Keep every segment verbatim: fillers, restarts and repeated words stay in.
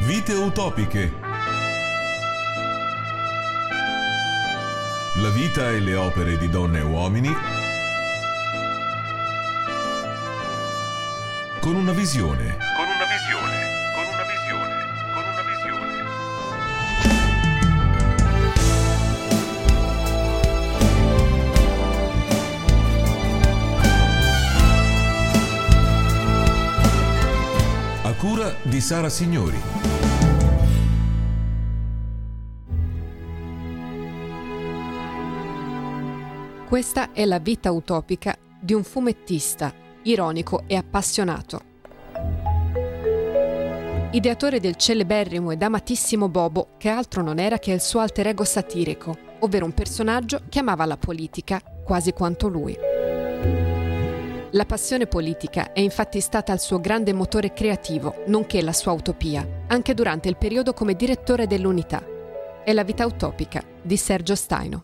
Vite utopiche. La vita e le opere di donne e uomini con una visione. Con una visione. Con una visione. Con una visione. A cura di Sara Signori. Questa è la vita utopica di un fumettista, ironico e appassionato. Ideatore del celeberrimo ed amatissimo Bobo, che altro non era che il suo alter ego satirico, ovvero un personaggio che amava la politica quasi quanto lui. La passione politica è infatti stata il suo grande motore creativo, nonché la sua utopia, anche durante il periodo come direttore dell'Unità. È la vita utopica di Sergio Staino.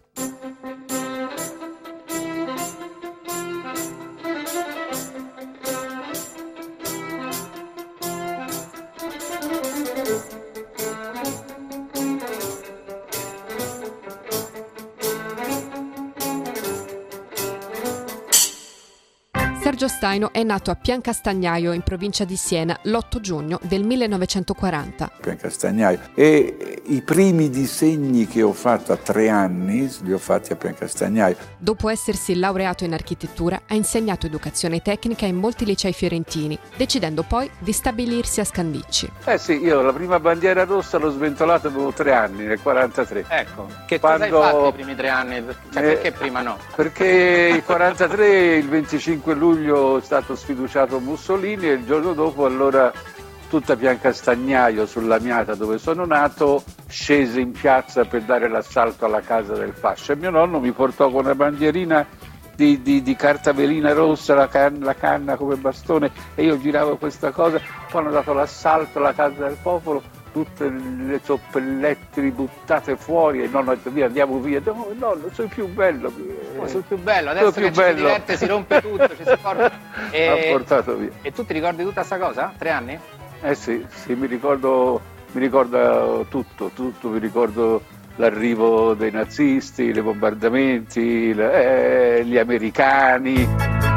Sergio Staino è nato a Piancastagnaio, in provincia di Siena, l'otto giugno del millenovecentoquaranta. Piancastagnaio. E i primi disegni che ho fatto a tre anni li ho fatti a Piancastagnaio. Dopo essersi laureato in architettura, ha insegnato educazione tecnica in molti licei fiorentini, decidendo poi di stabilirsi a Scandicci. Eh sì, io la prima bandiera rossa l'ho sventolata avevo tre anni, nel quarantatré. Ecco, che Quando... cosa hai fatto i primi tre anni? Cioè, eh, perché prima no? Perché il quarantatré, il venticinque luglio è stato sfiduciato Mussolini e il giorno dopo allora tutta Piancastagnaio sul Lamiata dove sono nato scese in piazza per dare l'assalto alla casa del fascio e mio nonno mi portò con una bandierina di, di, di carta velina rossa, la, can, la canna come bastone e io giravo questa cosa, poi hanno dato l'assalto alla casa del popolo, tutte le zoppellettili buttate fuuri e il nonno ha detto via andiamo via, no nonno sono più bello, oh, sono più bello, adesso più che bello. ci si diverte si rompe tutto, ci si porta e... ha portato via. E tu ti ricordi tutta sta cosa? Tre anni? Eh sì, sì, mi ricordo, mi ricordo tutto, tutto, mi ricordo l'arrivo dei nazisti, i bombardamenti, le, eh, gli americani.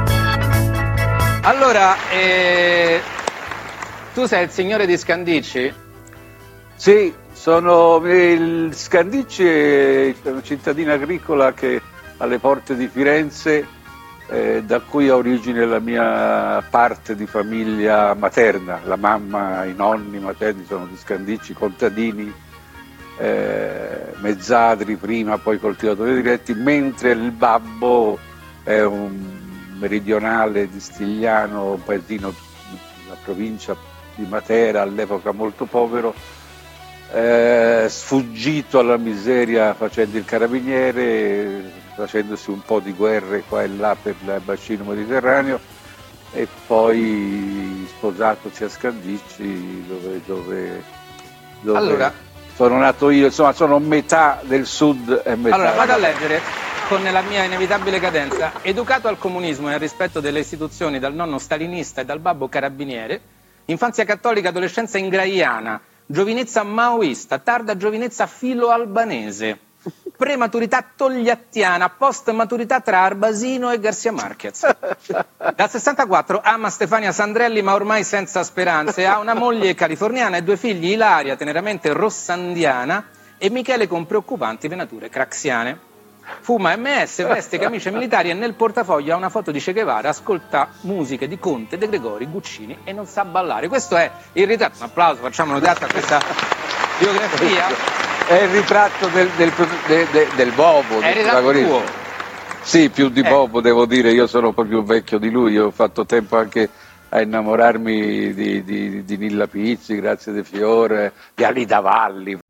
Allora, eh, tu sei il signore di Scandicci? Sì, sono il Scandicci è una cittadina agricola che alle porte di Firenze, eh, da cui ha origine la mia parte di famiglia materna, la mamma, i nonni materni sono di Scandicci, contadini, eh, mezzadri prima, poi coltivatori diretti, mentre il babbo è un meridionale di Stigliano, un paesino della provincia di Matera, all'epoca molto povero, Eh, sfuggito alla miseria facendo il carabiniere, facendosi un po' di guerre qua e là per il bacino mediterraneo e poi sposatosi a Scandicci dove, dove, dove allora, sono nato io, insomma sono metà del sud e metà. Allora vado a leggere con la mia inevitabile cadenza. Educato al comunismo e al rispetto delle istituzioni dal nonno stalinista e dal babbo carabiniere, infanzia cattolica, adolescenza ingraiana, giovinezza maoista, tarda giovinezza filo-albanese, prematurità togliattiana, post-maturità tra Arbasino e Garcia Marquez. Dal sessantaquattro ama Stefania Sandrelli ma ormai senza speranze, ha una moglie californiana e due figli, Ilaria teneramente rossandiana e Michele con preoccupanti venature craxiane. Fuma M S, veste camicie militari e nel portafoglio ha una foto di Che Guevara, ascolta musiche di Conte, De Gregori, Guccini e non sa ballare. Questo è il ritratto, un applauso, facciamo un teatro a questa biografia. È il ritratto del, del, del, del, del Bobo. È il ritratto tuo. Sì, più di eh. Bobo devo dire, io sono proprio vecchio di lui, io ho fatto tempo anche a innamorarmi di, di, di Nilla Pizzi, Grazia De Fiore, di Alida Valli.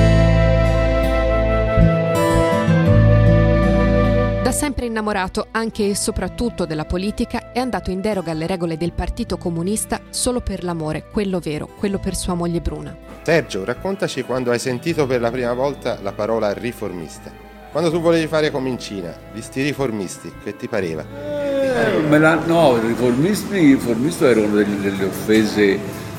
Da sempre innamorato anche e soprattutto della politica, è andato in deroga alle regole del Partito Comunista solo per l'amore, quello vero, quello per sua moglie Bruna. Sergio, raccontaci quando hai sentito per la prima volta la parola riformista. Quando tu volevi fare come in Cina, di sti riformisti, che ti pareva? Eh, me la, no, i riformisti, riformisti erano delle, delle offese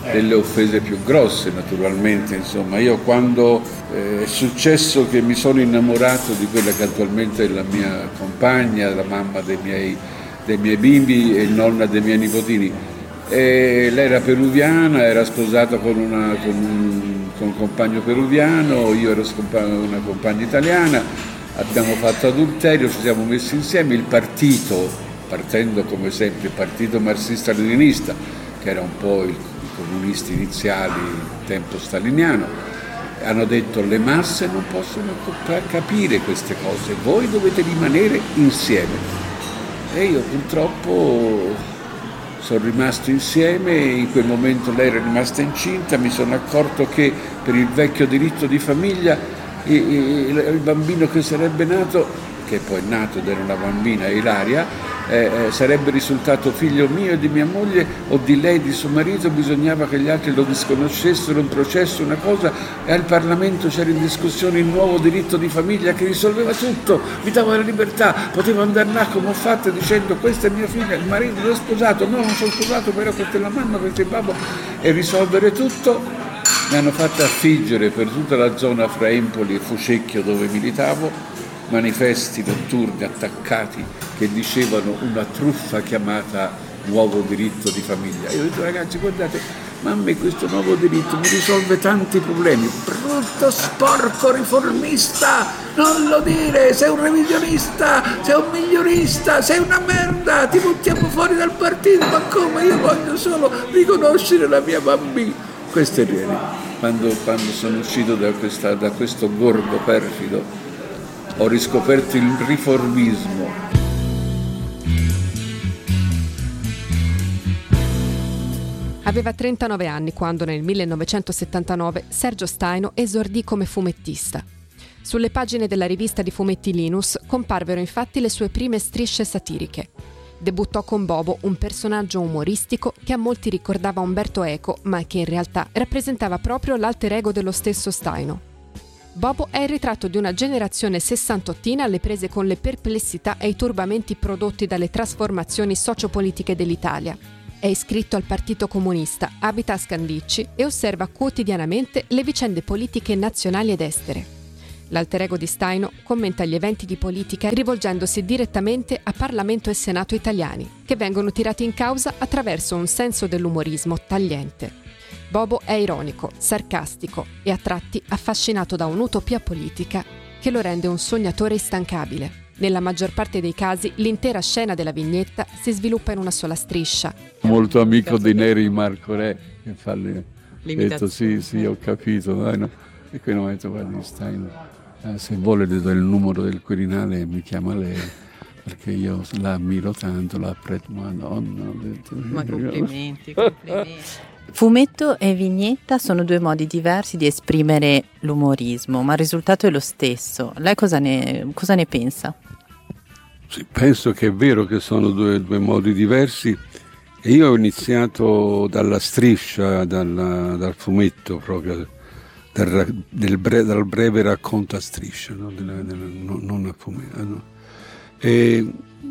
delle offese più grosse, naturalmente. Insomma, io quando eh, è successo che mi sono innamorato di quella che attualmente è la mia compagna, la mamma dei miei, dei miei bimbi e nonna dei miei nipotini, e lei era peruviana, era sposata con, una, con, un, con un compagno peruviano, io ero una compagna italiana, abbiamo fatto adulterio, ci siamo messi insieme, il partito, partendo come sempre il partito marxista-leninista, che era un po' il, i comunisti iniziali in tempo staliniano, hanno detto le masse non possono capire queste cose, voi dovete rimanere insieme. E io purtroppo sono rimasto insieme, in quel momento lei era rimasta incinta, mi sono accorto che per il vecchio diritto di famiglia il bambino che sarebbe nato, che poi è nato ed era una bambina, Ilaria, eh, sarebbe risultato figlio mio e di mia moglie o di lei e di suo marito, bisognava che gli altri lo disconoscessero, un processo, una cosa, e al Parlamento c'era in discussione il nuovo diritto di famiglia che risolveva tutto, mi dava la libertà, potevo andare là come ho fatto dicendo questa è mia figlia, il marito l'ho sposato, no non sono sposato però questa è la mamma, questo è il babbo, e risolvere tutto. Mi hanno fatto affiggere per tutta la zona fra Empoli e Fucecchio dove militavo manifesti notturni attaccati che dicevano una truffa chiamata nuovo diritto di famiglia. Io ho detto ragazzi guardate, ma a me questo nuovo diritto mi risolve tanti problemi. Brutto, sporco, riformista, non lo dire, sei un revisionista, sei un migliorista, sei una merda, ti buttiamo fuori dal partito, ma come? Io voglio solo riconoscere la mia bambina. Questo è ieri, quando, quando sono uscito da, questa, da questo gorgo perfido, ho riscoperto il riformismo. Aveva trentanove anni quando nel millenovecentosettantanove Sergio Staino esordì come fumettista. Sulle pagine della rivista di fumetti Linus comparvero infatti le sue prime strisce satiriche. Debuttò con Bobo, un personaggio umoristico che a molti ricordava Umberto Eco, ma che in realtà rappresentava proprio l'alter ego dello stesso Staino. Bobo è il ritratto di una generazione sessantottina alle prese con le perplessità e i turbamenti prodotti dalle trasformazioni sociopolitiche dell'Italia. È iscritto al Partito Comunista, abita a Scandicci e osserva quotidianamente le vicende politiche nazionali ed estere. L'alter ego di Staino commenta gli eventi di politica rivolgendosi direttamente a Parlamento e Senato italiani, che vengono tirati in causa attraverso un senso dell'umorismo tagliente. Bobo è ironico, sarcastico e a tratti affascinato da un'utopia politica che lo rende un sognatore instancabile. Nella maggior parte dei casi l'intera scena della vignetta si sviluppa in una sola striscia. Molto amico dei Neri Marco Re, che fa le... detto sì, sì, ho capito, dai, no? E qui non ho detto guardi Staino. Eh, se vuole le do il numero del Quirinale e mi chiama lei, perché io la ammiro tanto, la apprezzo, madonna. Detto, ma complimenti, complimenti. Fumetto e vignetta sono due modi diversi di esprimere l'umorismo, ma il risultato è lo stesso. Lei cosa ne, cosa ne pensa? Sì, penso che è vero che sono due, due modi diversi e io ho iniziato dalla striscia, dal, dal fumetto proprio, Del, del bre, dal breve racconto a striscia, no? della, della, no, non a fumetto. No? E,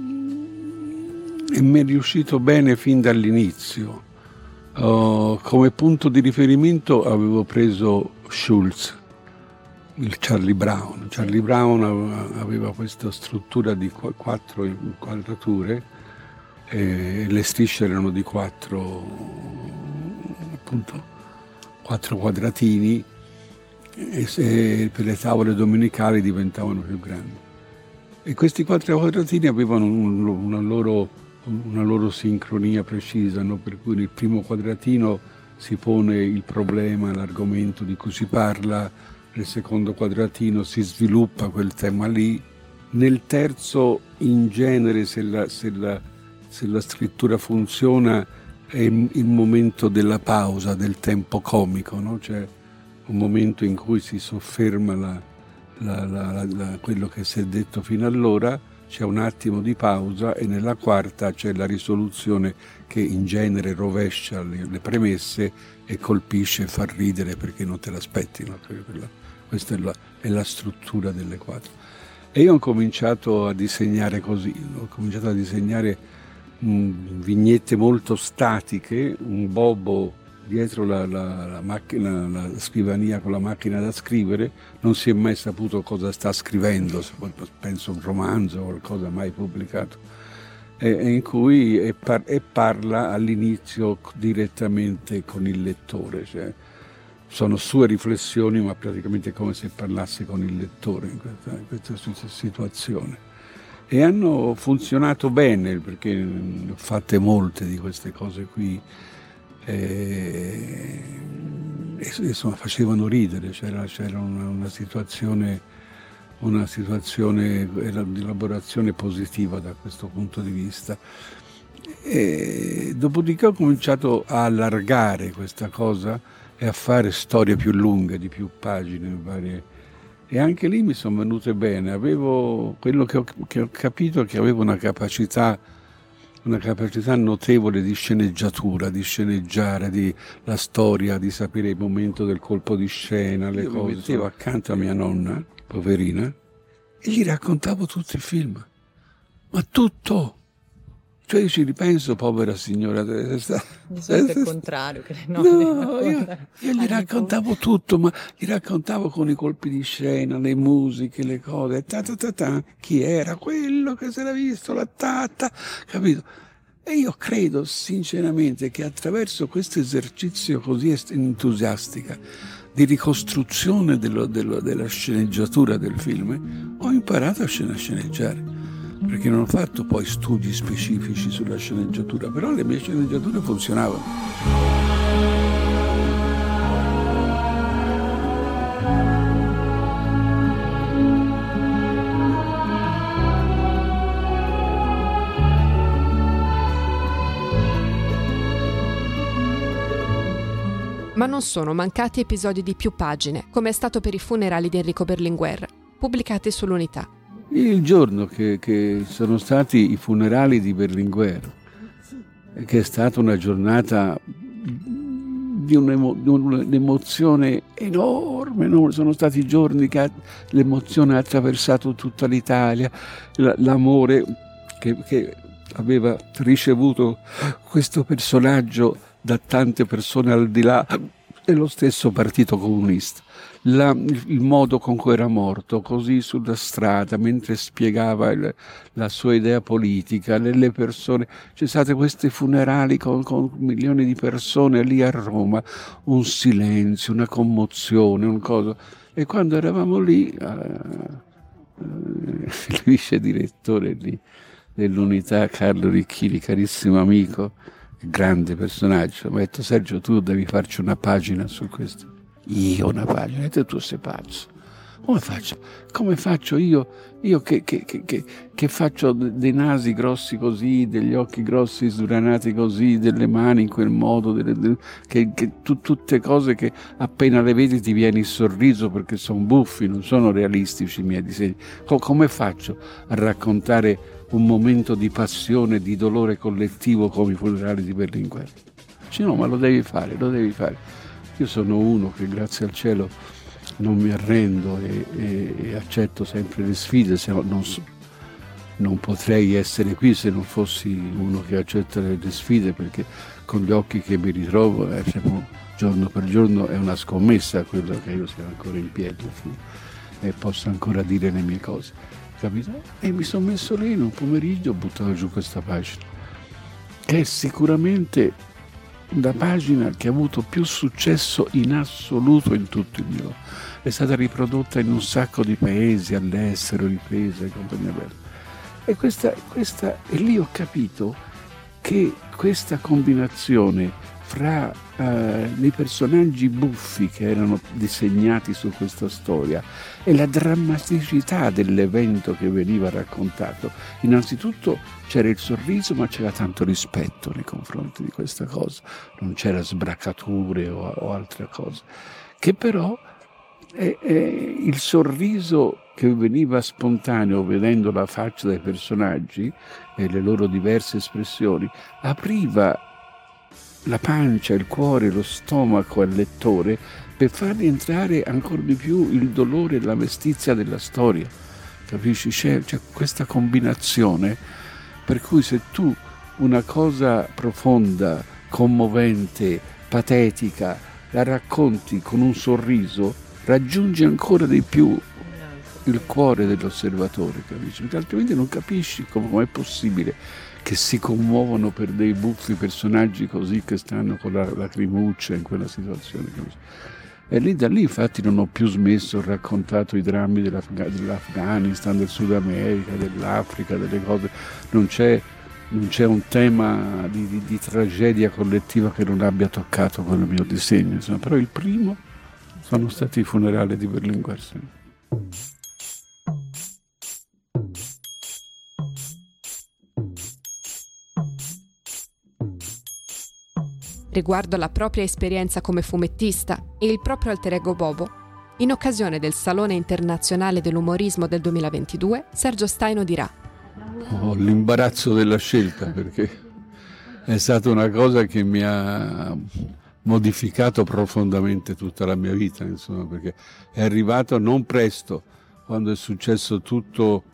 e mi è riuscito bene fin dall'inizio. Uh, come punto di riferimento avevo preso Schulz, il Charlie Brown. Charlie Brown aveva, aveva questa struttura di qu- quattro inquadrature e le strisce erano di quattro, appunto, quattro quadratini. E se per le tavole domenicali diventavano più grandi. E questi quattro quadratini avevano un, una, loro, una loro sincronia precisa, no? Per cui nel primo quadratino si pone il problema, l'argomento di cui si parla, nel secondo quadratino si sviluppa quel tema lì, nel terzo in genere se la, se la, se la scrittura funziona è il momento della pausa, del tempo comico, no? Cioè, un momento in cui si sofferma la, la, la, la, la, quello che si è detto fino allora, c'è un attimo di pausa e nella quarta c'è la risoluzione che in genere rovescia le, le premesse e colpisce e fa ridere perché non te l'aspetti. No? Questa è la, è la struttura delle quattro. E io ho cominciato a disegnare così, ho cominciato a disegnare mh, vignette molto statiche, un Bobo dietro la, la, la, macchina, la scrivania con la macchina da scrivere, non si è mai saputo cosa sta scrivendo, penso un romanzo o qualcosa mai pubblicato, e, e in cui e, par, e parla all'inizio direttamente con il lettore, cioè sono sue riflessioni, ma praticamente è come se parlasse con il lettore in questa, in questa situazione. E hanno funzionato bene, perché ne ho fatte molte di queste cose qui, e, e insomma facevano ridere, c'era, c'era una, una situazione, una situazione di elaborazione positiva da questo punto di vista. E dopodiché ho cominciato a allargare questa cosa e a fare storie più lunghe, di più pagine, varie. E anche lì mi sono venute bene. Avevo quello che ho, che ho capito è che avevo una capacità, una capacità notevole di sceneggiatura, di sceneggiare di, la storia, di sapere il momento del colpo di scena, le Io cose. Mi mettevo accanto a mia nonna, poverina, e gli raccontavo tutto il film. Ma tutto! Cioè io ci ripenso, povera signora. Di solito è il contrario, che le nonne no, io, io gli raccontavo tutto, ma gli raccontavo con i colpi di scena, le musiche, le cose, ta ta ta ta, chi era quello che si era visto, la tata, capito? E io credo sinceramente che attraverso questo esercizio così entusiastica di ricostruzione dello, dello, della sceneggiatura del film, ho imparato a sceneggiare. Perché non ho fatto poi studi specifici sulla sceneggiatura, però le mie sceneggiature funzionavano. Ma non sono mancati episodi di più pagine, come è stato per i funerali di Enrico Berlinguer, pubblicati sull'Unità. Il giorno che, che sono stati i funerali di Berlinguer, che è stata una giornata di, un'emo, di un'emozione enorme, enorme, sono stati giorni che l'emozione ha attraversato tutta l'Italia, l'amore che, che aveva ricevuto questo personaggio da tante persone al di là dello stesso partito comunista. La, il modo con cui era morto, così sulla strada, mentre spiegava il, la sua idea politica, le, le persone, c'è state questi funerali con, con milioni di persone lì a Roma, un silenzio, una commozione, un coso. E quando eravamo lì, eh, eh, il vice direttore lì dell'Unità, Carlo Ricchini, carissimo amico, grande personaggio, mi ha detto: Sergio, tu devi farci una pagina su questo. Io una pagina? E tu sei pazzo. Come faccio? Come faccio io, io che, che, che, che, che faccio dei nasi grossi così, degli occhi grossi sdranati così, delle mani in quel modo, delle, delle, che, che tu, tutte cose che appena le vedi ti viene il sorriso perché sono buffi, non sono realistici i miei disegni. Co- come faccio a raccontare un momento di passione, di dolore collettivo come i funerali di Berlinguer? Dice: no, ma lo devi fare, lo devi fare. Io sono uno che grazie al cielo non mi arrendo e, e, e accetto sempre le sfide, se no non, non potrei essere qui se non fossi uno che accetta le, le sfide, perché con gli occhi che mi ritrovo eh, giorno per giorno è una scommessa quello che io sia ancora in piedi e posso ancora dire le mie cose, capito? E mi sono messo lì in un pomeriggio, ho buttato giù questa pagina che è sicuramente la pagina che ha avuto più successo in assoluto in tutto il mondo. È stata riprodotta in un sacco di paesi, all'estero, ripresa e compagnia bella. E questa, questa, e lì ho capito che questa combinazione fra eh, i personaggi buffi che erano disegnati su questa storia e la drammaticità dell'evento che veniva raccontato, innanzitutto c'era il sorriso, ma c'era tanto rispetto nei confronti di questa cosa, non c'era sbracature o, o altre cose, che però è, è il sorriso che veniva spontaneo vedendo la faccia dei personaggi e le loro diverse espressioni apriva la pancia, il cuore, lo stomaco al lettore per fargli entrare ancora di più il dolore e la mestizia della storia, capisci? C'è, c'è questa combinazione per cui se tu una cosa profonda, commovente, patetica, la racconti con un sorriso, raggiungi ancora di più il cuore dell'osservatore, capisci? Perché altrimenti non capisci come è possibile che si commuovono per dei buffi personaggi così che stanno con la lacrimuccia in quella situazione, capisci? E lì da lì infatti non ho più smesso, ho raccontato i drammi dell'Afga- dell'Afghanistan, del Sud America, dell'Africa, delle cose. Non c'è, non c'è un tema di, di, di tragedia collettiva che non abbia toccato con il mio disegno, insomma. Però il primo sono stati i funerali di Berlinguer. Riguardo alla propria esperienza come fumettista e il proprio alter ego Bobo, in occasione del Salone Internazionale dell'Umorismo del duemilaventidue, Sergio Staino dirà: ho l'imbarazzo della scelta, perché è stata una cosa che mi ha modificato profondamente tutta la mia vita, insomma, perché è arrivato non presto. Quando è successo tutto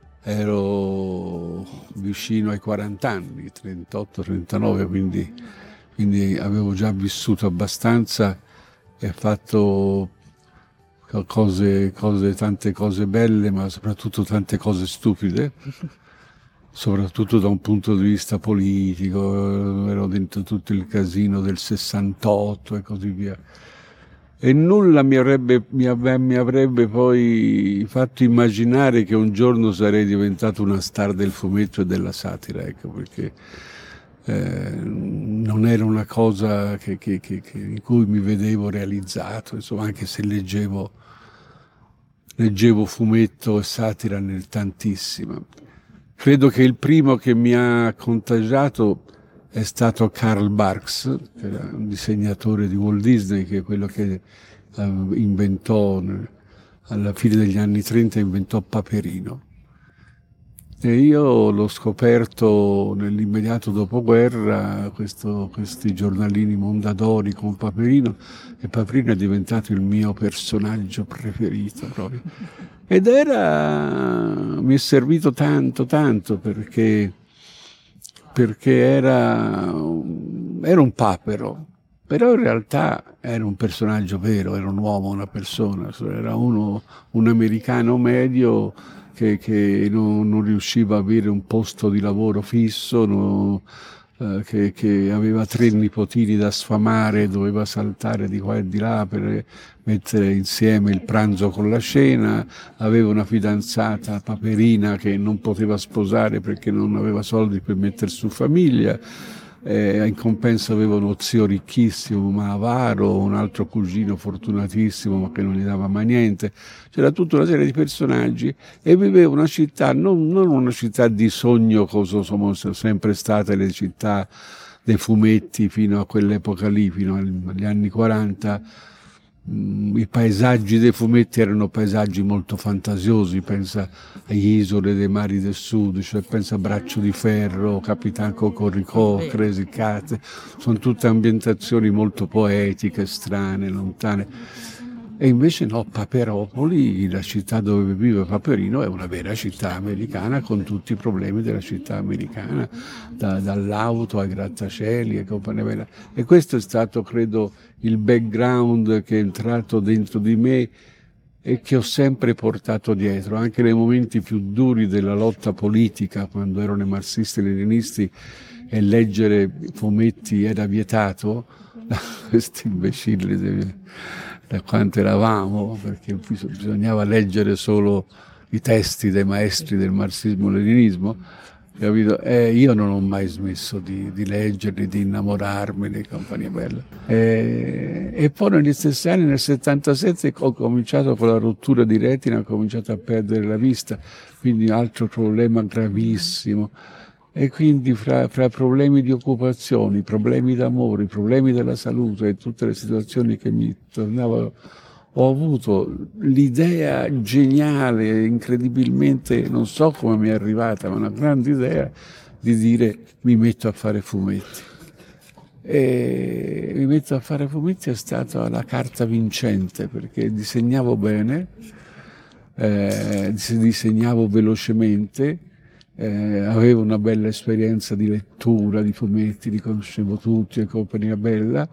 ero vicino ai quaranta anni, trentotto trentanove, quindi quindi avevo già vissuto abbastanza e fatto cose, cose, tante cose belle, ma soprattutto tante cose stupide, soprattutto da un punto di vista politico. Ero dentro tutto il casino del sessantotto e così via. E nulla mi avrebbe, mi avrebbe, mi avrebbe poi fatto immaginare che un giorno sarei diventato una star del fumetto e della satira, ecco, perché Eh, non era una cosa che, che, che, che, in cui mi vedevo realizzato, insomma, anche se leggevo, leggevo fumetto e satira nel tantissimo. Credo che il primo che mi ha contagiato è stato Karl Barks, che era un disegnatore di Walt Disney, che è quello che eh, inventò, alla fine degli anni trenta, inventò Paperino. E io l'ho scoperto nell'immediato dopoguerra, questo, questi giornalini Mondadori con Paperino, e Paperino è diventato il mio personaggio preferito proprio. Ed era, mi è servito tanto, tanto, perché, perché era, era un papero, però in realtà era un personaggio vero, era un uomo, una persona, era uno, un americano medio, Che, che non, non riusciva a avere un posto di lavoro fisso, no, eh, che, che aveva tre nipotini da sfamare, doveva saltare di qua e di là per mettere insieme il pranzo con la cena, aveva una fidanzata Paperina che non poteva sposare perché non aveva soldi per mettere su famiglia. Eh, in compenso aveva uno zio ricchissimo ma avaro, un altro cugino fortunatissimo ma che non gli dava mai niente. C'era tutta una serie di personaggi e viveva una città, non, non una città di sogno cosa sono sempre state le città dei fumetti fino a quell'epoca lì, fino agli anni quaranta. I paesaggi dei fumetti erano paesaggi molto fantasiosi, pensa agli Isole dei Mari del Sud, cioè pensa a Braccio di Ferro, Capitan Cocorico, Crazy Cat, sono tutte ambientazioni molto poetiche, strane, lontane. E invece no, Paperopoli, la città dove vive Paperino, è una vera città americana con tutti i problemi della città americana, da, dall'auto ai grattacieli e compagnia bella. E questo è stato, credo, il background che è entrato dentro di me e che ho sempre portato dietro, anche nei momenti più duri della lotta politica, quando erano i marxisti e leninisti e leggere fumetti era vietato, questi imbecilli da quanto eravamo, perché bisognava leggere solo i testi dei maestri del marxismo-leninismo, capito? E io non ho mai smesso di, di leggerli, di innamorarmi di compagnia bella. E, e poi negli stessi anni, nel settantasette, ho cominciato con la rottura di retina, ho cominciato a perdere la vista, quindi altro problema gravissimo. E quindi fra, fra problemi di occupazione, problemi d'amore, problemi della salute e tutte le situazioni che mi tornavano, ho avuto l'idea geniale, incredibilmente, non so come mi è arrivata, ma una grande idea di dire mi metto a fare fumetti. E mi metto a fare fumetti è stata la carta vincente, perché disegnavo bene, eh, disegnavo velocemente, eh, avevo una bella esperienza di lettura, di fumetti, li conoscevo tutti, e compagnia bella,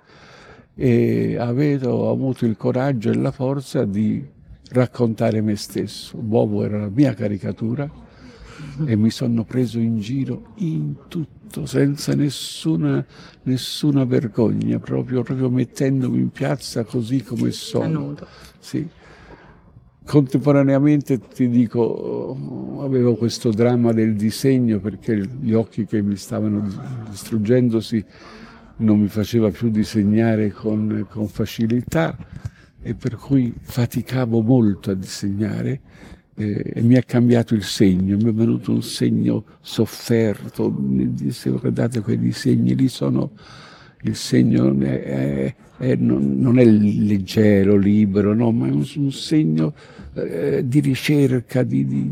e avevo avuto il coraggio e la forza di raccontare me stesso. Bobo era la mia caricatura e mi sono preso in giro in tutto, senza nessuna, nessuna vergogna, proprio, proprio mettendomi in piazza così come sono. Sì. Contemporaneamente ti dico, avevo questo dramma del disegno, perché gli occhi che mi stavano distruggendosi non mi faceva più disegnare con, con facilità, e per cui faticavo molto a disegnare, eh, e mi è cambiato il segno, mi è venuto un segno sofferto, mi dicevo: guardate, quei disegni lì sono, il segno è, è, è, non, non è leggero, libero, no, ma è un, un segno eh, di ricerca, di, di,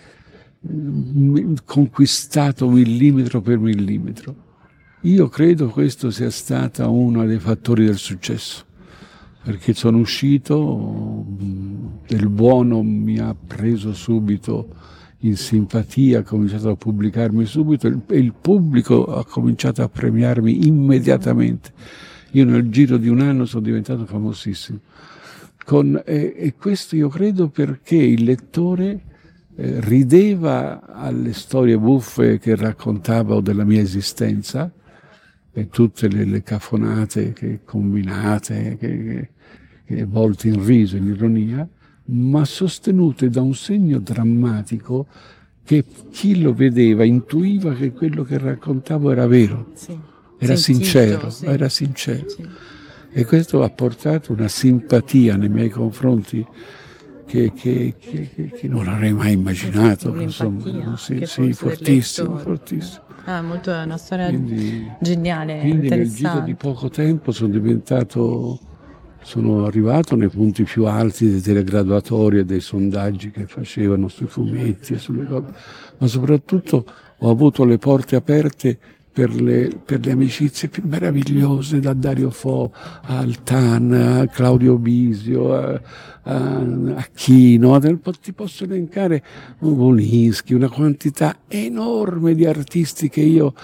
di, conquistato millimetro per millimetro. Io credo questo sia stato uno dei fattori del successo, perché sono uscito, del buono mi ha preso subito in simpatia, ha cominciato a pubblicarmi subito e il pubblico ha cominciato a premiarmi immediatamente. Io nel giro di un anno sono diventato famosissimo. Con, e, e questo io credo perché il lettore eh, rideva alle storie buffe che raccontavo della mia esistenza, e tutte le, le cafonate che combinate, che, che, che volte in riso, in ironia, ma sostenute da un segno drammatico che chi lo vedeva intuiva che quello che raccontavo era vero, sì. era Sentito, sincero, sì. era sincero. Sì. E questo ha portato una simpatia nei miei confronti che, che, che, che non avrei mai immaginato. Insomma, sì, sì, fortissimo, fortissimo. Ah, molto, è una storia quindi, geniale, quindi nel giro di poco tempo sono diventato, sono arrivato nei punti più alti dei telegraduatori e dei sondaggi che facevano sui fumetti e sulle cose, ma soprattutto ho avuto le porte aperte per le, per le amicizie più meravigliose, da Dario Fo a Altan, a Claudio Bisio, a, a, a Chino, ti posso elencare Volinsky, una quantità enorme di artisti che io,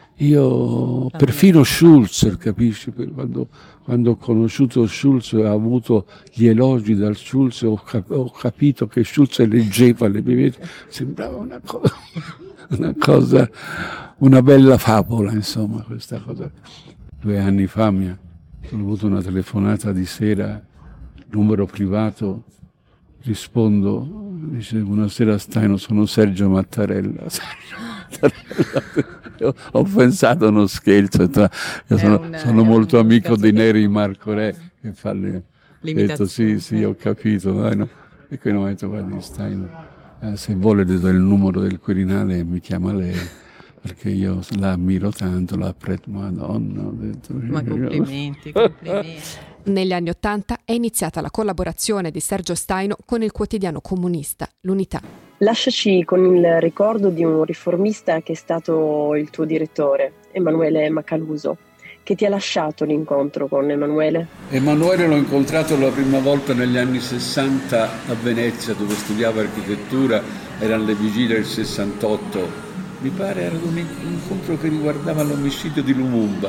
io perfino Schulz, capisci, quando, quando ho conosciuto Schulz e ho avuto gli elogi dal Schulz, ho, cap- ho capito che Schulz leggeva le mie vite, sembrava una cosa... una cosa, una bella favola, insomma, questa cosa. Due anni fa mi ha, ho avuto una telefonata di sera, numero privato, rispondo, dice: buonasera Staino, sono Sergio Mattarella. Sergio Mattarella. Ho pensato uno scherzo, tra, io sono, una, sono molto amico di Neri Marco Re, che fa le... Ho detto sì, sì, ho capito, dai, no. E qui non ho detto: guardi Staino, Eh, se vuole le do il numero del Quirinale e mi chiama lei, perché io la ammiro tanto, la apprezzo, madonna. Ho detto, ma complimenti, complimenti. Negli anni Ottanta è iniziata la collaborazione di Sergio Staino con il quotidiano comunista, l'Unità. Lasciaci con il ricordo di un riformista che è stato il tuo direttore, Emanuele Macaluso. Che ti ha lasciato l'incontro con Emanuele? Emanuele l'ho incontrato la prima volta negli anni sessanta a Venezia, dove studiava architettura, erano le vigilie del sessantotto. Mi pare era un incontro che riguardava l'omicidio di Lumumba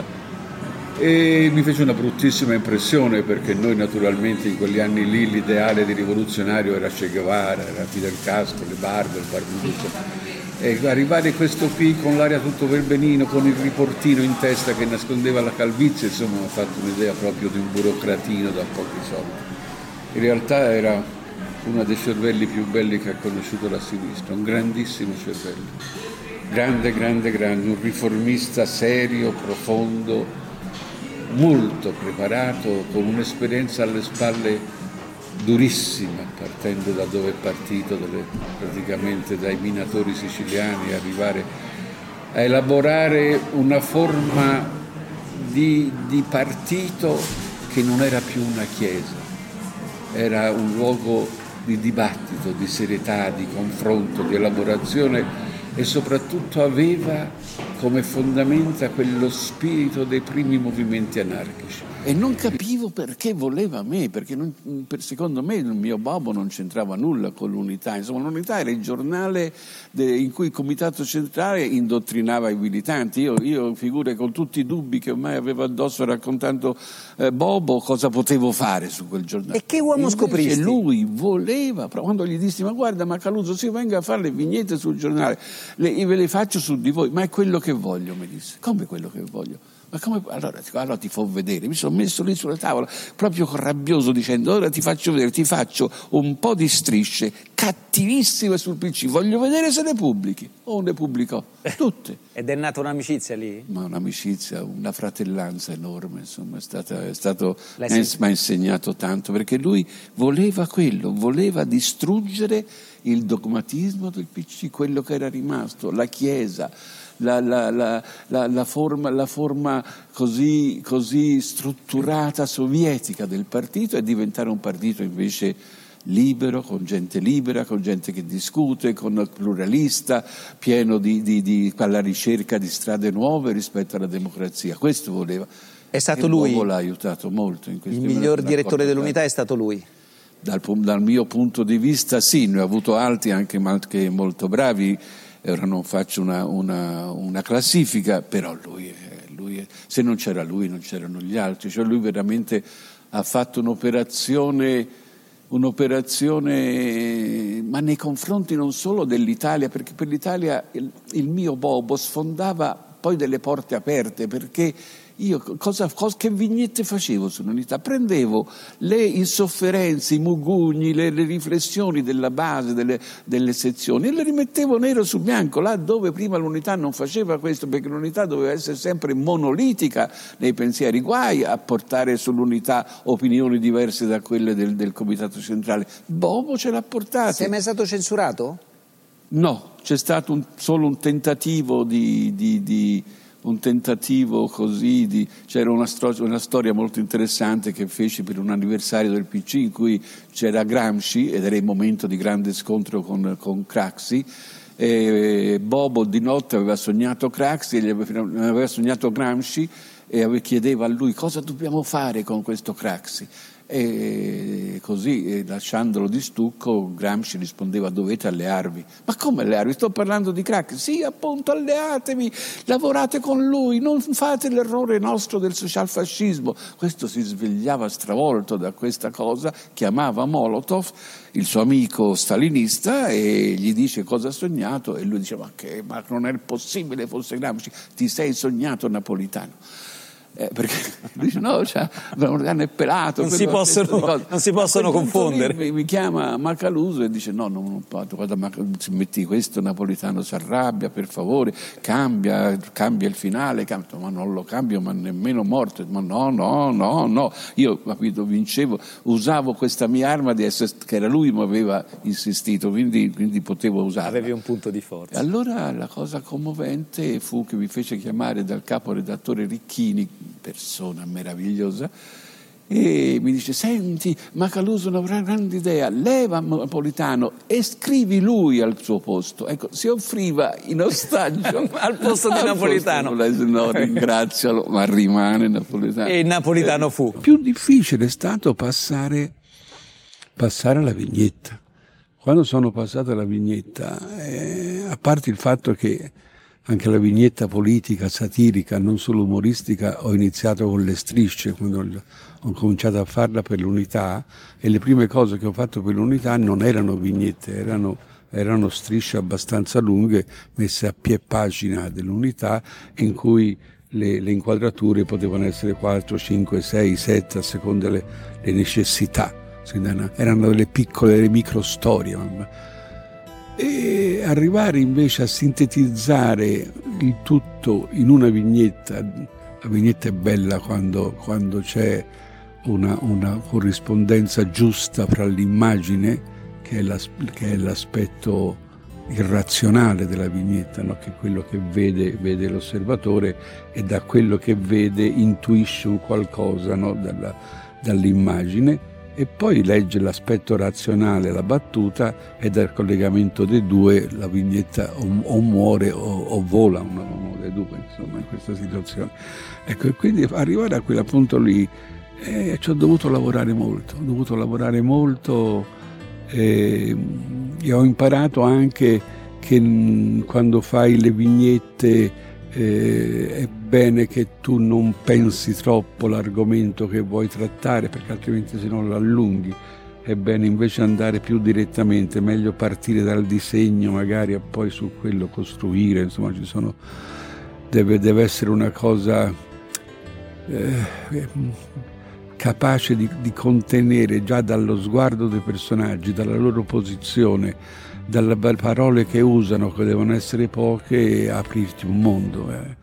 e mi fece una bruttissima impressione, perché noi naturalmente in quegli anni lì l'ideale di rivoluzionario era Che Guevara, era Fidel Castro, le barbe, il barbuto. E arrivare questo qui con l'aria tutto verbenino, con il riportino in testa che nascondeva la calvizie, insomma mi ha fatto un'idea proprio di un burocratino da pochi soldi. In realtà era uno dei cervelli più belli che ha conosciuto la sinistra, un grandissimo cervello, grande, grande, grande, un riformista serio, profondo, molto preparato, con un'esperienza alle spalle durissima, partendo da dove è partito, delle, praticamente dai minatori siciliani, arrivare a elaborare una forma di, di partito che non era più una chiesa, era un luogo di dibattito, di serietà, di confronto, di elaborazione, e soprattutto aveva come fondamenta quello spirito dei primi movimenti anarchici. E non capivo perché voleva me, perché non, per, secondo me il mio Bobo non c'entrava nulla con l'Unità. Insomma, l'Unità era il giornale de, in cui il Comitato Centrale indottrinava i militanti. Io, io figure con tutti i dubbi che ormai avevo addosso raccontando eh, Bobo, cosa potevo fare su quel giornale. E che uomo scopristi? E lui voleva, quando gli dissi, ma guarda Macaluso, sì, venga a fare le vignette sul giornale, le, ve le faccio su di voi, ma è quello che voglio, mi disse. Come quello che voglio? Ma come? Allora, allora ti fa vedere, mi sono messo lì sulla tavola proprio rabbioso dicendo ora ti faccio vedere, ti faccio un po' di strisce cattivissime sul P C, voglio vedere se le pubblichi. Oh, le pubblicò tutte. Ed è nata un'amicizia lì? Ma un'amicizia, una fratellanza enorme, insomma, è, stata, è stato, mi ha insegnato tanto, perché lui voleva quello, voleva distruggere il dogmatismo del P C, quello che era rimasto, la Chiesa. La, la, la, la, la forma, la forma così, così strutturata sovietica del partito, e diventare un partito invece libero, con gente libera, con gente che discute, con pluralista, pieno di, di, di alla ricerca di strade nuove rispetto alla democrazia. Questo voleva. È stato e lui. Bobo l'ha aiutato molto in questo. Il miglior direttore dell'Unità è stato lui. Dal, dal mio punto di vista sì, ne ho avuto altri anche, anche molto bravi. Ora non faccio una, una, una classifica, però lui, lui, se non c'era lui non c'erano gli altri, cioè lui veramente ha fatto un'operazione, un'operazione, ma nei confronti non solo dell'Italia, perché per l'Italia il, il mio Bobo sfondava poi delle porte aperte, perché io cosa, cosa, che vignette facevo sull'Unità? Prendevo le insofferenze, i mugugni, le, le riflessioni della base, delle, delle sezioni, e le rimettevo nero su bianco, là dove prima l'Unità non faceva questo, perché l'Unità doveva essere sempre monolitica nei pensieri. Guai a portare sull'Unità opinioni diverse da quelle del, del Comitato Centrale. Bobo ce l'ha portata. Sei mai stato censurato? No, c'è stato un, solo un tentativo di... di, di un tentativo così di... c'era una, stro... una storia molto interessante che feci per un anniversario del P C in cui c'era Gramsci ed era il momento di grande scontro con, con Craxi, e Bobo di notte aveva sognato Craxi, aveva sognato Gramsci e chiedeva a lui cosa dobbiamo fare con questo Craxi. E così, lasciandolo di stucco, Gramsci rispondeva: dovete allearvi. Ma come allearvi? Sto parlando di crack. Sì, appunto, alleatevi, lavorate con lui, non fate l'errore nostro del socialfascismo. Questo si svegliava stravolto da questa cosa, chiamava Molotov, il suo amico stalinista, e gli dice cosa ha sognato, e lui dice: ma, che, ma non è possibile fosse Gramsci, ti sei sognato Napolitano. Eh, perché dice no, cioè, è pelato, non si possono, non si possono confondere. Mi, mi chiama Macaluso e dice no, non posso, guarda, se metti questo Napolitano si arrabbia, per favore, cambia, cambia il finale, cambia. Ma non lo cambio, ma nemmeno morto. Ma no, no, no, no. Io, capito, vincevo, usavo questa mia arma di essere, che era lui mi aveva insistito, quindi, quindi potevo usarla. Avevi un punto di forza. Allora la cosa commovente fu che mi fece chiamare dal caporedattore Ricchini, persona meravigliosa, e mi dice: senti, Macaluso ha una grande idea, leva Napolitano e scrivi lui al suo posto. Ecco, si offriva in ostaggio al posto di Napolitano. Posto, no, ringrazialo, ma rimane Napolitano. E Napolitano fu. Eh, più difficile è stato passare, passare la vignetta. Quando sono passata la vignetta, eh, a parte il fatto che anche la vignetta politica, satirica, non solo umoristica, ho iniziato con le strisce, quando ho cominciato a farla per l'Unità, e le prime cose che ho fatto per l'Unità non erano vignette, erano, erano strisce abbastanza lunghe, messe a piè pagina dell'Unità, in cui le, le inquadrature potevano essere quattro, cinque, sei, sette, a seconda delle le necessità. Erano delle piccole, delle micro storie. E arrivare invece a sintetizzare il tutto in una vignetta. La vignetta è bella quando, quando c'è una, una corrispondenza giusta fra l'immagine, che è, l'as, che è l'aspetto irrazionale della vignetta, no? Che è quello che vede, vede l'osservatore, e da quello che vede intuisce un qualcosa, no? Dalla, dall'immagine, e poi legge l'aspetto razionale, la battuta, e dal collegamento dei due la vignetta o, o muore o, o vola, uno, uno dei due, insomma, in questa situazione. Ecco, e quindi arrivare a quel punto lì eh, ci ho dovuto lavorare molto, ho dovuto lavorare molto eh, e ho imparato anche che mh, quando fai le vignette Eh, è bene che tu non pensi troppo l'argomento che vuoi trattare, perché altrimenti se non lo allunghi. È bene invece andare più direttamente, meglio partire dal disegno magari e poi su quello costruire, insomma ci sono, deve, deve essere una cosa eh, capace di, di contenere già dallo sguardo dei personaggi, dalla loro posizione, dalle parole che usano, che devono essere poche, e aprirti un mondo. Eh.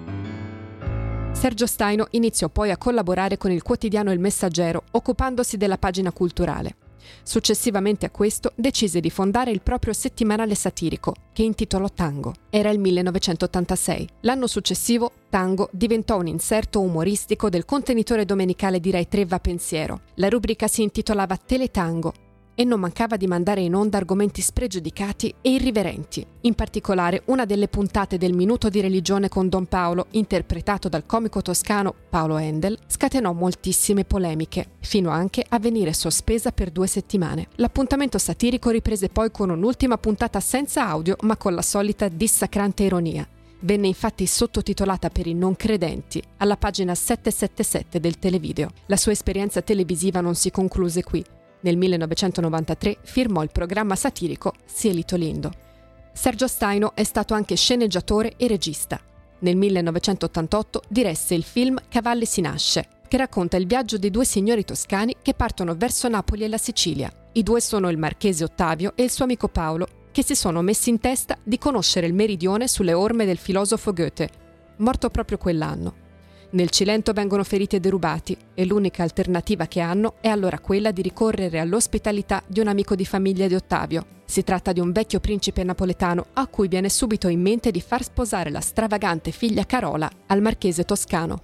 Sergio Staino iniziò poi a collaborare con il quotidiano Il Messaggero, occupandosi della pagina culturale. Successivamente a questo decise di fondare il proprio settimanale satirico, che intitolò Tango. Era il millenovecentottantasei. L'anno successivo, Tango diventò un inserto umoristico del contenitore domenicale di Rai tre Va Pensiero. La rubrica si intitolava Teletango e non mancava di mandare in onda argomenti spregiudicati e irriverenti. In particolare, una delle puntate del Minuto di religione con Don Paolo, interpretato dal comico toscano Paolo Endel, scatenò moltissime polemiche, fino anche a venire sospesa per due settimane. L'appuntamento satirico riprese poi con un'ultima puntata senza audio, ma con la solita dissacrante ironia. Venne infatti sottotitolata per i non credenti alla pagina settecentosettantasette del televideo. La sua esperienza televisiva non si concluse qui. Nel millenovecentonovantatré firmò il programma satirico Cielito Lindo. Sergio Staino è stato anche sceneggiatore e regista. Nel millenovecentottantotto diresse il film Cavalli si nasce, che racconta il viaggio di due signori toscani che partono verso Napoli e la Sicilia. I due sono il marchese Ottavio e il suo amico Paolo, che si sono messi in testa di conoscere il meridione sulle orme del filosofo Goethe, morto proprio quell'anno. Nel Cilento vengono feriti e derubati e l'unica alternativa che hanno è allora quella di ricorrere all'ospitalità di un amico di famiglia di Ottavio. Si tratta di un vecchio principe napoletano a cui viene subito in mente di far sposare la stravagante figlia Carola al marchese toscano.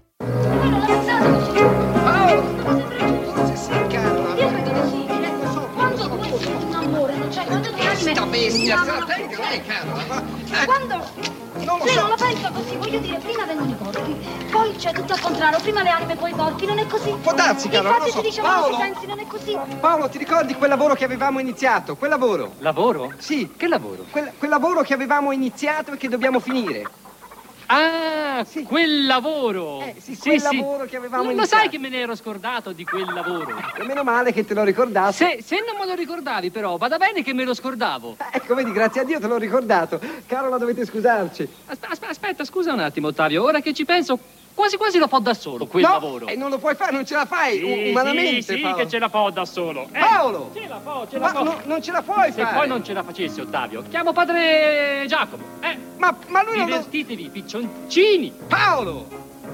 Questa bestia, se la prendi, non è Carola? Quando... Non lo Lei so. Non la pensa così, voglio dire, prima vengono i corpi, poi c'è tutto al contrario, prima le anime, poi i corpi, non è così? Può darsi, Carola, non lo so. Infatti si dice, Paolo, si pensi, non è così? Paolo, ti ricordi quel lavoro che avevamo iniziato? Quel lavoro? Lavoro? Sì. Che lavoro? Quel, quel lavoro che avevamo iniziato e che dobbiamo finire. Ah, sì. Quel lavoro! Eh, sì, quel sì, lavoro sì. che avevamo Ma iniziato. sai che me ne ero scordato di quel lavoro? E meno male che te lo ricordassi. Se, se non me lo ricordavi, però, vada bene che me lo scordavo. Ecco, vedi, grazie a Dio te l'ho ricordato. Carola, dovete scusarci. Aspetta, aspetta, scusa un attimo, Ottavio. Ora che ci penso, quasi quasi lo fa da solo, quel no, lavoro. E non lo puoi fare, non ce la fai sì, umanamente, Sì, sì, Paolo. che ce la fa da solo. Eh, Paolo! Ce la fa, ce la ma fa. No, non ce la puoi Se fare. poi non ce la facessi, Ottavio, chiamo padre Giacomo, eh? Ma, ma lui non lo... Divertitevi, piccioncini. Paolo!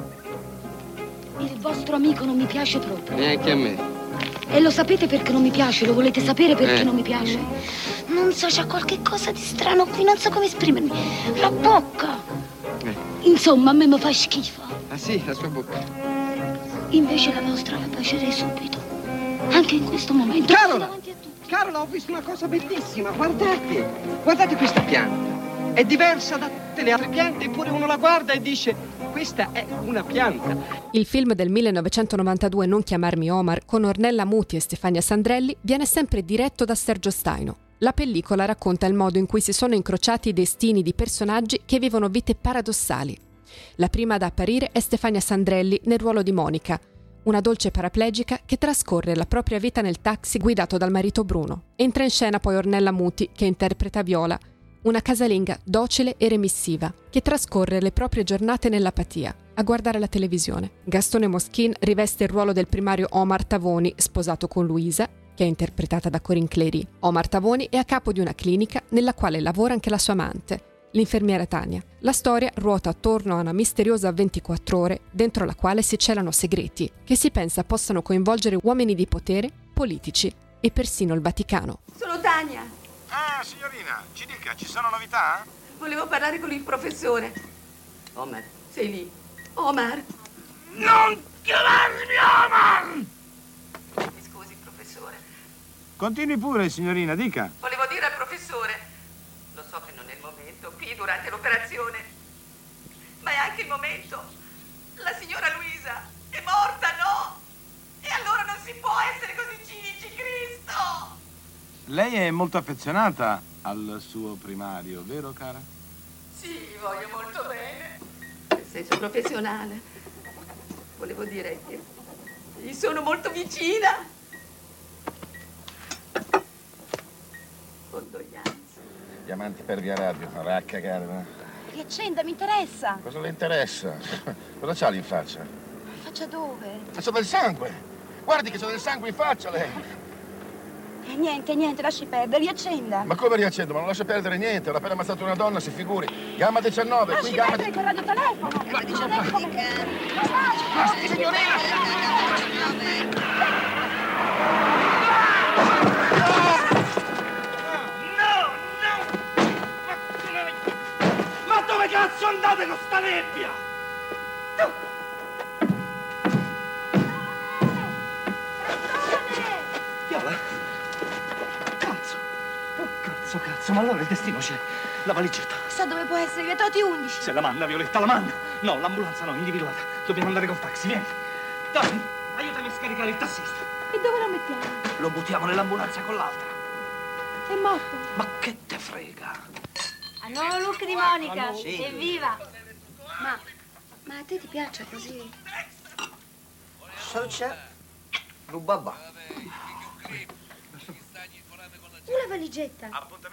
Il vostro amico non mi piace proprio. Neanche a me. E lo sapete perché non mi piace? Lo volete sapere perché eh. non mi piace? Non so, c'è qualche cosa di strano qui, non so come esprimermi. La bocca. Eh. Insomma, a me mi fa schifo. Ah sì, la sua bocca. Invece la vostra la bacerei subito. Anche in questo momento. Carola! Carola, ho visto una cosa bellissima. Guardate. Guardate questa pianta. È diversa da tutte le altre piante, eppure uno la guarda e dice: questa è una pianta. Il film del millenovecentonovantadue Non chiamarmi Omar, con Ornella Muti e Stefania Sandrelli, viene sempre diretto da Sergio Staino. La pellicola racconta il modo in cui si sono incrociati i destini di personaggi che vivono vite paradossali. La prima ad apparire è Stefania Sandrelli nel ruolo di Monica, una dolce paraplegica che trascorre la propria vita nel taxi guidato dal marito Bruno. Entra in scena poi Ornella Muti, che interpreta Viola, una casalinga docile e remissiva, che trascorre le proprie giornate nell'apatia, a guardare la televisione. Gastone Moschin riveste il ruolo del primario Omar Tavoni, sposato con Luisa, che è interpretata da Corinne Cléry. Omar Tavoni è a capo di una clinica nella quale lavora anche la sua amante, l'infermiera Tania. La storia ruota attorno a una misteriosa ventiquattro ore dentro la quale si celano segreti che si pensa possano coinvolgere uomini di potere, politici e persino il Vaticano. Sono Tania. Ah, signorina, ci dica, ci sono novità? Volevo parlare con il professore. Omar, sei lì. Omar. Non chiamarmi Omar! Mi scusi, professore. Continui pure, signorina, dica. Volevo dire al professore, lo so che non è il momento, qui durante l'operazione, ma è anche il momento. La signora Luisa è morta, no? E allora non si può essere così cinici, Cristo! Lei è molto affezionata al suo primario, vero, cara? Sì, voglio molto bene. Nel senso professionale. Volevo dire che gli sono molto vicina. Condoglianze. Gli amanti per via radio, farà a cagare, no? Riaccenda, mi interessa. Cosa le interessa? Cosa c'ha lì in faccia? Faccia dove? Faccia del sangue! Guardi che c'è del sangue in faccia, lei! Eh, niente, niente, lasci perdere, riaccenda. Ma come riaccendo? Ma non lascia perdere niente, ho appena ammazzato una donna, si figuri. Gamma diciannove, lasci qui gamma... perdere quel radiotelefono. Ma diciannove. Basti, signorina! Ma dove cazzo andate con sta nebbia? Viola? Cazzo! Oh, cazzo, cazzo, ma allora il destino c'è. La valigetta. Sa dove può essere? Via Toti undici. Se la manda, Violetta, la manda. No, l'ambulanza no, individuata. Dobbiamo andare col taxi, vieni. Dai, aiutami a scaricare il tassista. E dove lo mettiamo? Lo buttiamo nell'ambulanza con l'altra. È morto. Ma che te frega? Al nuovo look di Monica. Sì. Evviva! Ma, ma a te ti piace così? Se c'è. Rubabba. Una valigetta.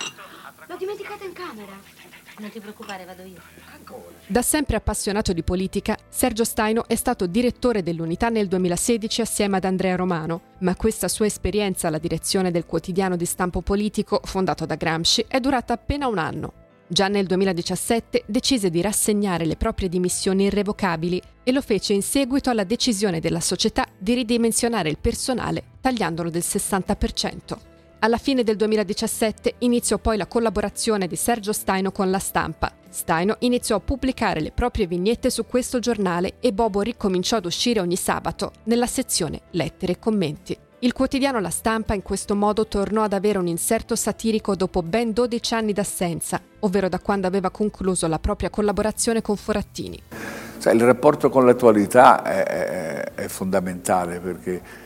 L'ho dimenticata in camera. Non ti preoccupare, vado io. Da sempre appassionato di politica, Sergio Staino è stato direttore dell'Unità nel duemilasedici assieme ad Andrea Romano, ma questa sua esperienza alla direzione del quotidiano di stampo politico, fondato da Gramsci, è durata appena un anno. Già nel duemiladiciassette decise di rassegnare le proprie dimissioni irrevocabili e lo fece in seguito alla decisione della società di ridimensionare il personale tagliandolo del sessanta per cento. Alla fine del duemiladiciassette iniziò poi la collaborazione di Sergio Staino con La Stampa. Staino iniziò a pubblicare le proprie vignette su questo giornale e Bobo ricominciò ad uscire ogni sabato nella sezione Lettere e Commenti. Il quotidiano La Stampa in questo modo tornò ad avere un inserto satirico dopo ben dodici anni d'assenza, ovvero da quando aveva concluso la propria collaborazione con Forattini. Sai, il rapporto con l'attualità è, è, è fondamentale perché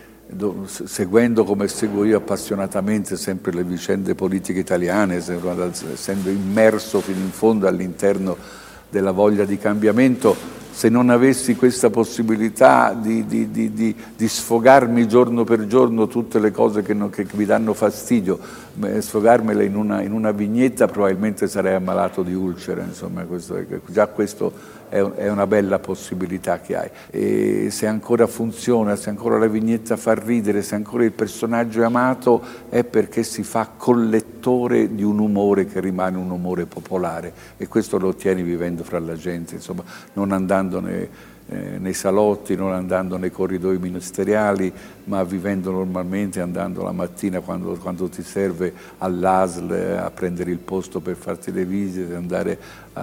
seguendo come seguo io appassionatamente sempre le vicende politiche italiane, essendo immerso fino in fondo all'interno della voglia di cambiamento, se non avessi questa possibilità di, di, di, di, di sfogarmi giorno per giorno tutte le cose che, non, che mi danno fastidio, sfogarmele in una, in una vignetta, probabilmente sarei ammalato di ulcera, insomma, questo, già questo è, è una bella possibilità che hai. E se ancora funziona, se ancora la vignetta fa ridere, se ancora il personaggio è amato, è perché si fa collettore di un umore che rimane un umore popolare, e questo lo ottieni vivendo fra la gente, insomma, non andando Nei, eh, nei salotti, non andando nei corridoi ministeriali, ma vivendo normalmente, andando la mattina quando, quando ti serve all'A S L a prendere il posto per farti le visite, andare,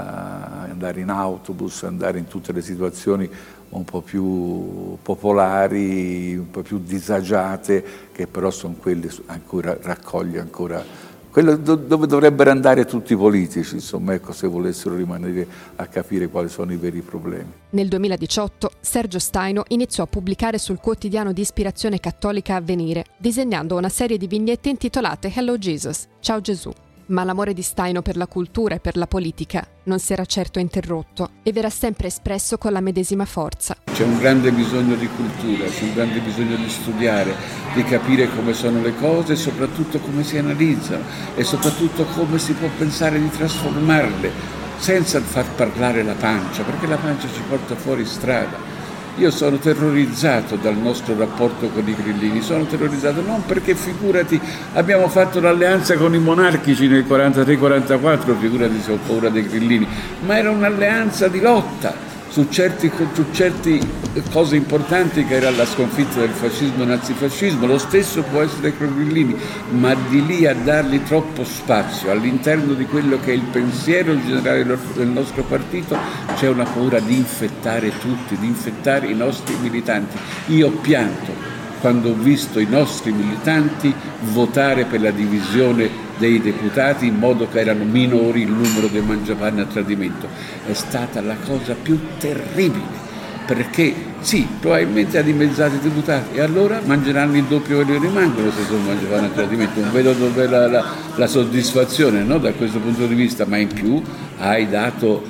a, andare in autobus, andare in tutte le situazioni un po' più popolari, un po' più disagiate, che però sono quelle ancora, raccoglie ancora quello dove dovrebbero andare tutti i politici, insomma, ecco, se volessero rimanere a capire quali sono i veri problemi. Nel duemiladiciotto Sergio Staino iniziò a pubblicare sul quotidiano di ispirazione cattolica Avvenire, disegnando una serie di vignette intitolate Hello Jesus, Ciao Gesù. Ma l'amore di Staino per la cultura e per la politica non si era certo interrotto e verrà sempre espresso con la medesima forza. C'è un grande bisogno di cultura, c'è un grande bisogno di studiare, di capire come sono le cose e soprattutto come si analizzano e soprattutto come si può pensare di trasformarle senza far parlare la pancia, perché la pancia ci porta fuori strada. Io sono terrorizzato dal nostro rapporto con i grillini, sono terrorizzato non perché, figurati, abbiamo fatto l'alleanza con i monarchici nel quarantatré quarantaquattro, figurati se ho paura dei grillini, ma era un'alleanza di lotta su certi, su certi cose importanti, che era la sconfitta del fascismo e nazifascismo. Lo stesso può essere con i grillini, ma di lì a dargli troppo spazio all'interno di quello che è il pensiero generale del nostro partito, c'è una paura di infettare tutti, di infettare i nostri militanti. Io pianto quando ho visto i nostri militanti votare per la divisione dei deputati in modo che erano minori il numero dei mangiapane a tradimento. È stata la cosa più terribile, perché sì, probabilmente ha dimezzato i deputati, e allora mangeranno il doppio che ne rimangono se sono mangiapane a tradimento. Non vedo dov'è la, la, la soddisfazione, no? Da questo punto di vista, ma in più hai dato...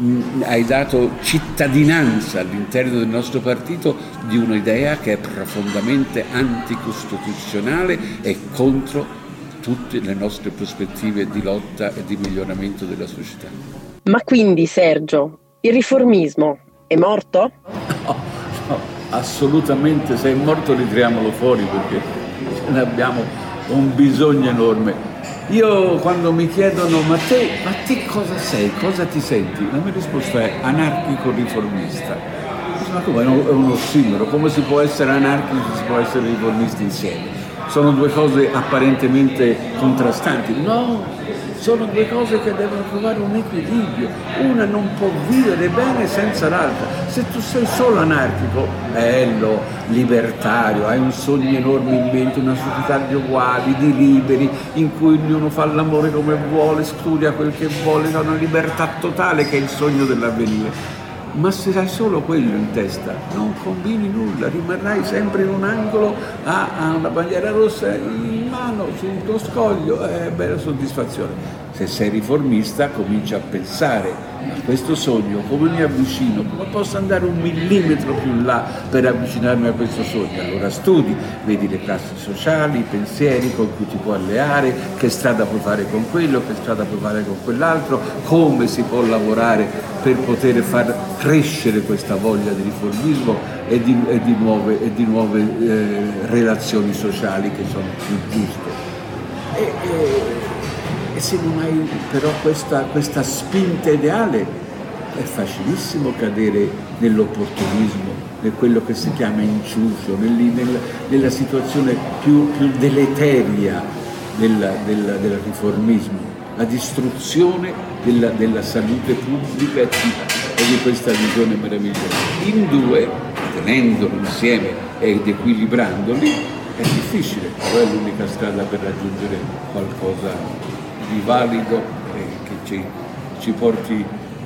hai dato cittadinanza all'interno del nostro partito di un'idea che è profondamente anticostituzionale e contro tutte le nostre prospettive di lotta e di miglioramento della società. Ma quindi, Sergio, il riformismo è morto? No, no, assolutamente, se è morto ritiriamolo fuori, perché ce ne abbiamo un bisogno enorme. Io quando mi chiedono ma te, ma te cosa sei, cosa ti senti? La mia risposta è anarchico riformista. Ma come, è un ossimoro, come si può essere anarchici e si può essere riformisti insieme? Sono due cose apparentemente contrastanti. No, sono due cose che devono trovare un equilibrio. Una non può vivere bene senza l'altra. Se tu sei solo anarchico, bello, libertario, hai un sogno enorme in mente, una società di uguali, di liberi, in cui ognuno fa l'amore come vuole, studia quel che vuole, ha una libertà totale che è il sogno dell'avvenire. Ma se hai solo quello in testa, non combini nulla, rimarrai sempre in un angolo a, a una bandiera rossa in mano, su uno scoglio, è bella soddisfazione. Se sei riformista, cominci a pensare a questo sogno, come mi avvicino, come posso andare un millimetro più in là per avvicinarmi a questo sogno. Allora studi, vedi le classi sociali, i pensieri con cui ti puoi alleare, che strada puoi fare con quello, che strada puoi fare con quell'altro, come si può lavorare per poter far crescere questa voglia di riformismo e di, e di nuove, e di nuove eh, relazioni sociali che sono più giuste. E, e, E se non hai però questa, questa spinta ideale, è facilissimo cadere nell'opportunismo, in quello che si chiama inciucio, nel, nel, nella situazione più, più deleteria del, del, del riformismo, la distruzione della, della salute pubblica e di questa visione meravigliosa. In due, tenendoli insieme ed equilibrandoli, è difficile, però è l'unica strada per raggiungere qualcosa di valido e che ci, ci porti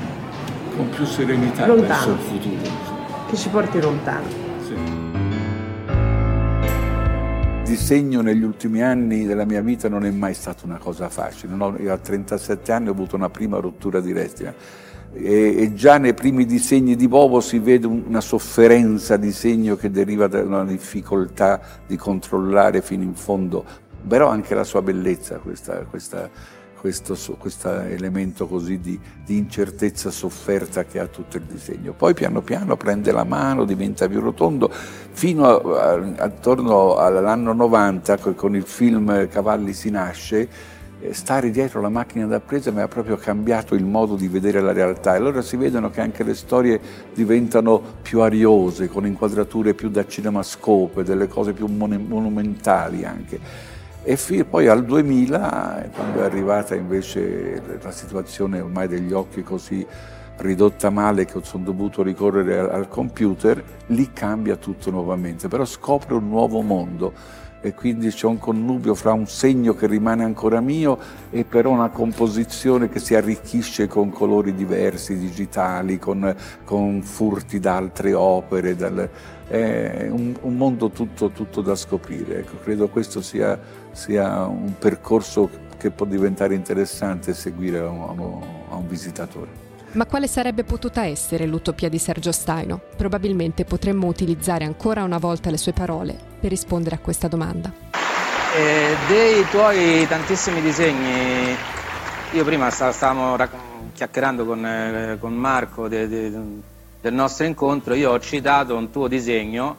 con più serenità lontano, verso il futuro. Che ci porti lontano. Sì. Il disegno negli ultimi anni della mia vita non è mai stata una cosa facile. No, io a trentasette anni ho avuto una prima rottura di retina e, e già nei primi disegni di Bobo si vede una sofferenza di segno che deriva da una difficoltà di controllare fino in fondo, però anche la sua bellezza, questa, questa, questo elemento così di, di incertezza sofferta che ha tutto il disegno. Poi piano piano prende la mano, diventa più rotondo, fino a, a, attorno all'anno novanta con il film Cavalli si nasce, stare dietro la macchina da presa mi ha proprio cambiato il modo di vedere la realtà, e allora si vedono che anche le storie diventano più ariose, con inquadrature più da cinemascope, delle cose più mon- monumentali anche. E poi al duemila, quando è arrivata invece la situazione ormai degli occhi così ridotta male che sono dovuto ricorrere al computer, lì cambia tutto nuovamente, però scopre un nuovo mondo e quindi c'è un connubio fra un segno che rimane ancora mio e però una composizione che si arricchisce con colori diversi, digitali, con, con furti da altre opere, dal, è un, un mondo tutto, tutto da scoprire. Ecco, credo questo sia, sia un percorso che può diventare interessante seguire a un, a un visitatore. Ma quale sarebbe potuta essere l'utopia di Sergio Staino? Probabilmente potremmo utilizzare ancora una volta le sue parole per rispondere a questa domanda. Eh, dei tuoi tantissimi disegni, io prima stavamo rac- chiacchierando con, eh, con Marco de, de, del nostro incontro, io ho citato un tuo disegno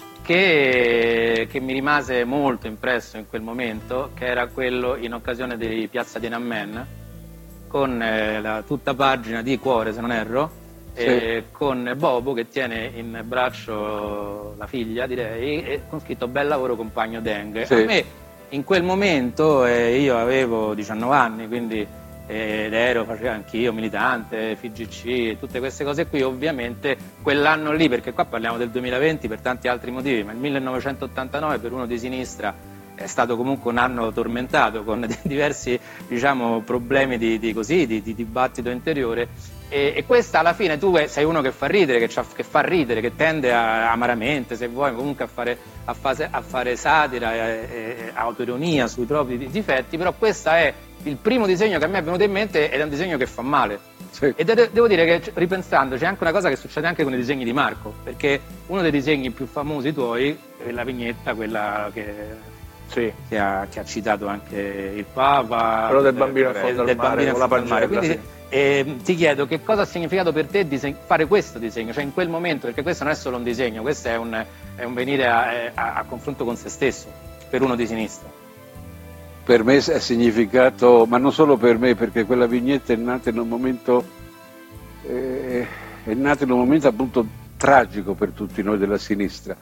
che, che mi rimase molto impresso in quel momento, che era quello in occasione di Piazza Tiananmen, con eh, la tutta pagina di Cuore, se non erro, sì. eh, con Bobo che tiene in braccio la figlia, direi, e con scritto "Bel lavoro compagno Deng". Sì. A me in quel momento, eh, io avevo diciannove anni, quindi ed ero, facevo anch'io, militante, F G C, tutte queste cose qui. Ovviamente quell'anno lì, perché qua parliamo del duemilaventi per tanti altri motivi, ma il millenovecentottantanove per uno di sinistra è stato comunque un anno tormentato, con diversi, diciamo, problemi di, di, così, di, di dibattito interiore, e, e questa alla fine tu sei uno che fa ridere, che, che fa ridere, che tende a, amaramente, se vuoi, comunque a fare, a fase, a fare satira e, e autoironia sui propri difetti, però questo è il primo disegno che a me è venuto in mente ed è un disegno che fa male. Sì. E de- devo dire che, ripensando, c'è anche una cosa che succede anche con i disegni di Marco, perché uno dei disegni più famosi tuoi è la vignetta, quella che... Sì. Che, ha, che ha citato anche il Papa, quello del bambino in fondo del al mare, bambino con la al mare. Quindi sì. eh, ti chiedo che cosa ha significato per te diseg- fare questo disegno, cioè in quel momento, perché questo non è solo un disegno, questo è un, è un venire a, a, a confronto con se stesso, per uno di sinistra. Per me è significato, ma non solo per me, perché quella vignetta è nata in un momento, eh, è nata in un momento appunto tragico per tutti noi della sinistra.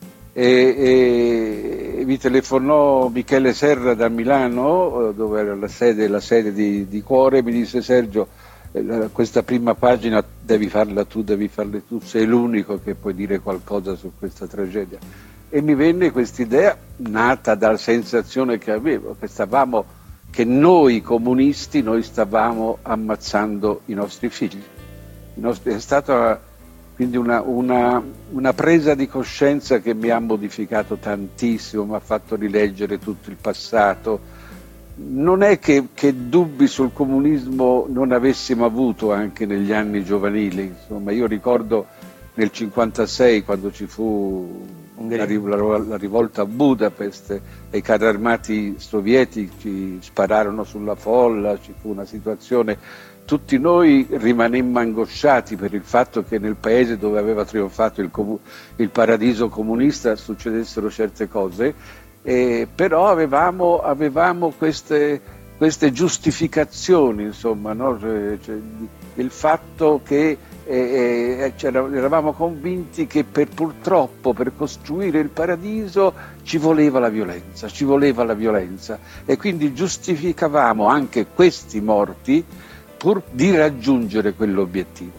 E, e mi telefonò Michele Serra da Milano, dove era la sede, la sede di, di Cuore, e mi disse: Sergio, questa prima pagina devi farla tu, devi farla tu, sei l'unico che puoi dire qualcosa su questa tragedia. E mi venne quest'idea nata dalla sensazione che avevo, che stavamo, che noi comunisti, noi stavamo ammazzando i nostri figli. I nostri, è stata quindi una, una, una presa di coscienza che mi ha modificato tantissimo, mi ha fatto rileggere tutto il passato. Non è che, che dubbi sul comunismo non avessimo avuto anche negli anni giovanili, insomma, io ricordo nel cinquantasei, quando ci fu la, la, la rivolta a Budapest e i carri armati sovietici spararono sulla folla, ci fu una situazione, tutti noi rimanemmo angosciati per il fatto che nel paese dove aveva trionfato il, comu- il paradiso comunista succedessero certe cose, eh, però avevamo, avevamo queste, queste giustificazioni, insomma, no? Cioè, cioè, il fatto che eh, eravamo convinti che per, purtroppo per costruire il paradiso ci voleva la violenza, ci voleva la violenza, e quindi giustificavamo anche questi morti pur di raggiungere quell'obiettivo.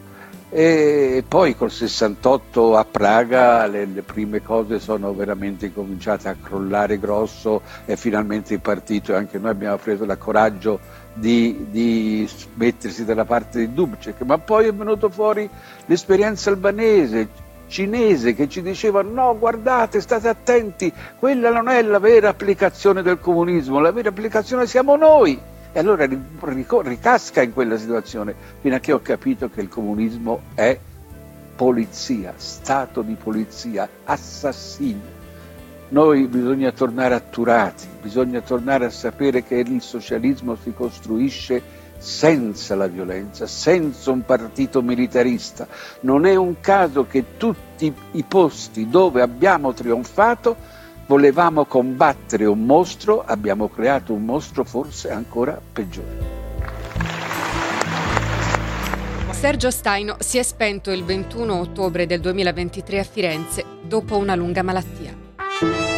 E poi col sessantotto a Praga le, le prime cose sono veramente cominciate a crollare grosso, e finalmente il partito, e anche noi abbiamo preso il coraggio di, di mettersi dalla parte di Dubček, ma poi è venuto fuori l'esperienza albanese, cinese, che ci diceva: no, guardate, state attenti, quella non è la vera applicazione del comunismo, la vera applicazione siamo noi. E allora ricasca in quella situazione, fino a che ho capito che il comunismo è polizia, stato di polizia, assassino. Noi bisogna tornare atturati, bisogna tornare a sapere che il socialismo si costruisce senza la violenza, senza un partito militarista. Non è un caso che tutti i posti dove abbiamo trionfato volevamo combattere un mostro, abbiamo creato un mostro forse ancora peggiore. Sergio Staino si è spento il ventuno ottobre del duemilaventitré a Firenze dopo una lunga malattia.